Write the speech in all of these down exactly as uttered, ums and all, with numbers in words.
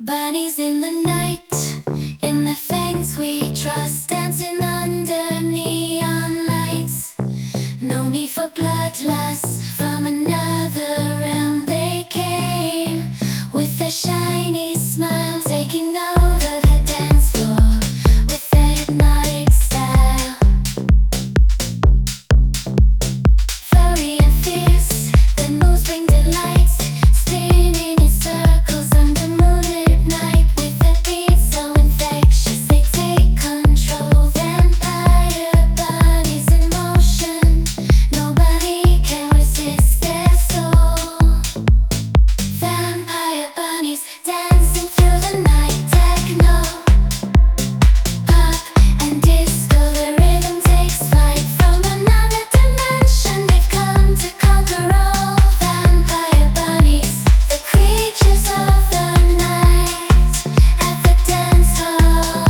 Bunnies in the night, in the fangs we trust, dancing under neon lights. No need for bloodlust, from another realm they came, with their shiny smile, taking over the dance floor with their hypnotic style. Furry and fierce, their moves bring delight, spinning in circles under moonlit night, with their beats so infectious they take control. Vampire bunnies in motion, nobody can resist their soul. Vampire bunnies dancing through the night, techno, pop and disco, the rhythm takes flight from another dimension. They've come to conquer all. Vampire bunnies, the creatures of the night, at the dance hall.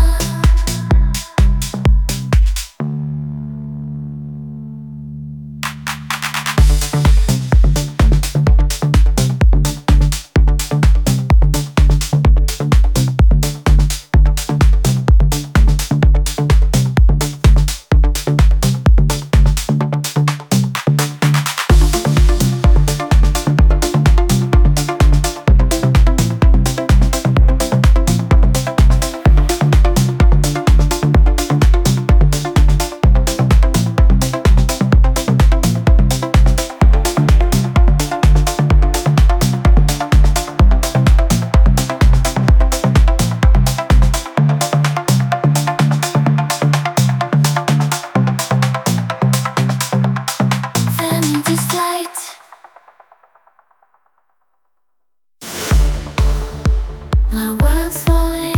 Them into flight. My world's falling